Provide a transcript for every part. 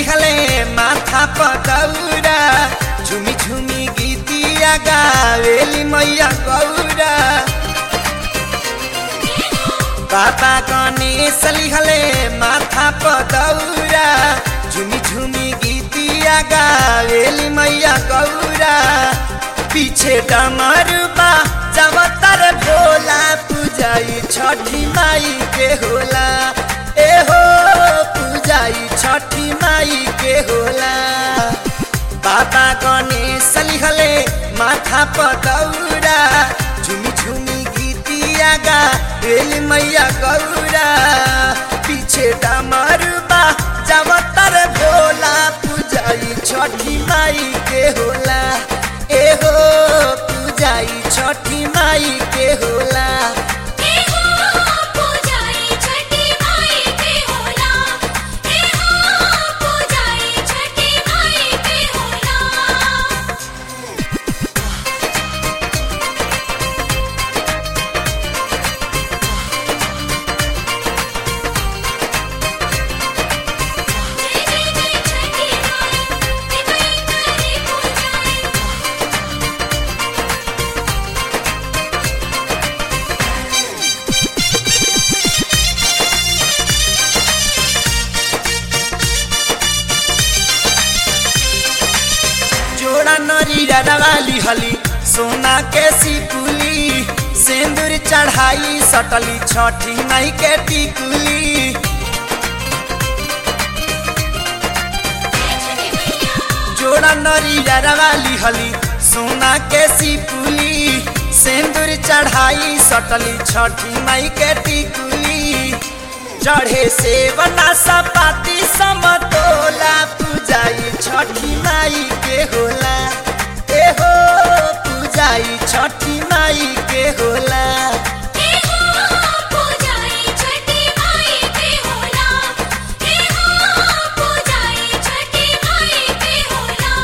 सलिहले माथा पदौरा झुमी झुमी गीतिया गावेली मैया गौरा बाबा गणेश सलिहले माथा पदौरा झुमी झुमी गीतिया गावेली मैया गौरा पीछे डमरुबा जवतर भोला पूजाई छठी माई के होला ए हो पूजाई छठी माई के होला बाबा गणेश सलिहले माथा पदौरा झुमी झुमी गीतिया गावेली मैया गौरा पीछे डमरुबा जवतर भोला पूजाई छठी माई के होला ए हो पूजाई छठी माई के होला ए हो पूजाई छठी माई के होला ए हो पूजाई छठी माई के होला जय जय जय छठी माई निभाई करे पूजाई जोड़ा नरीरा वाली हली सोना के सिपुली सिंदूर चढ़ाई सटली छठी माई के टिकुली जोड़ा नरीरा वाली हली सोना के सिपुली सिंदूर चढ़ाई सटली छठी माई के टिकुली चढ़े से बना सपाती समतोला पूजाई छठी माई के होला ए हो पूजाई छठी माई के होला ए हो पूजाई छठी माई के होला ए हो पूजाई छठी माई के होला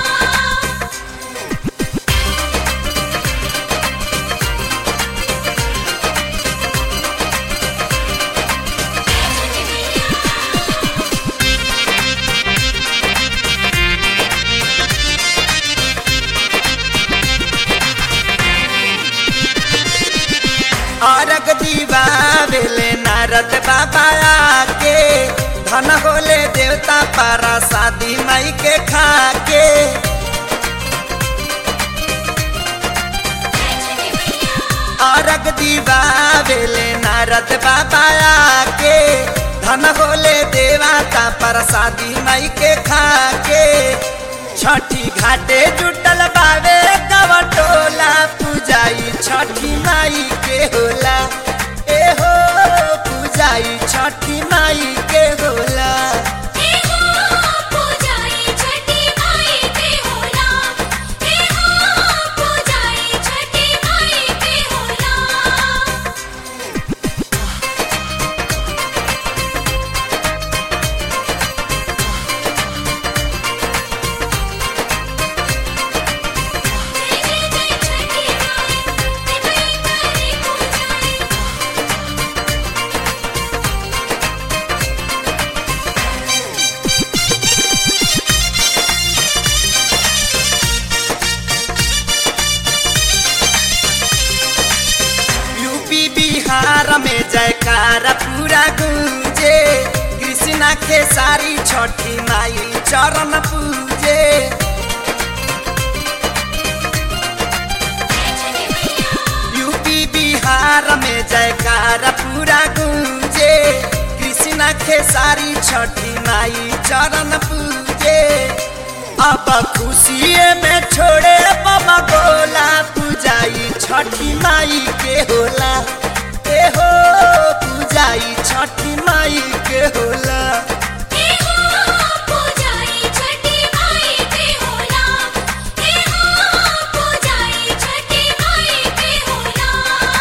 अरग दीवा बेले नारद बाबा आके धन होले देवता पारा शादी माई के खाके अरग दीवा बेले नारद बाबा आके धन होले देवता पारा शादी माई के खाके छठी घाटे जुटल बावे गवटोला पूजाई छठी माई के होला ए हो पूजाई छठी माई के होला ए हो पूजाई छठी माई के होला ए हो पूजाई छठी माई के होला जय जय जय छठी माई निभाई करे पूजाई यूपी बिहार में जयकारा पूरा गूंजे कृष्णा के सारी छठी माई चरण पूजे यूपी बिहार में जयकारा पूरा गूंजे कृष्णा के सारी छठी माई चरण पूजे अब खुशी में छोड़े बाबा गोला पूजाई छठी माई के होला ए हो पूजाई छठी माई के होला ए हो पूजाई छठी माई के होला ए हो पूजाई छठी माई के होला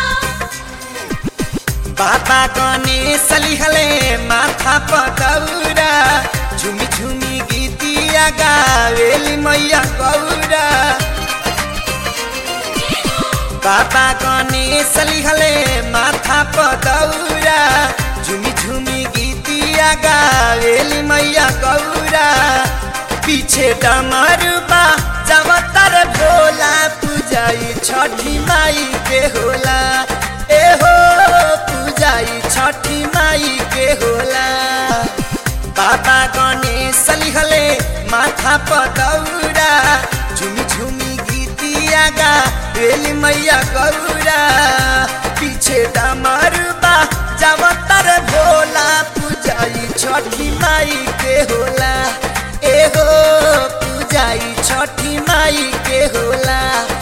बाबा गणेश सलिहले माथा पदौरा झुमी झुमी गीतिया गावेली मैया गौरा बाबा गणेश सलिहले माथा पदौरा झुमी झुमी गीतिया गीतिया गावेली मैया गौरा पीछे डमरुबा जवतर भोला पूजाई छठी माई के होला ए हो पूजाई छठी माई के होला बाबा गणेश लिहले माथा पदौरा झुमी झुमी गीतिया गावेली मैया गौरा पीछे डमरुबा जवतर भोला पूजाई छठी माई के होला ए हो पूजाई छठी माई के होला।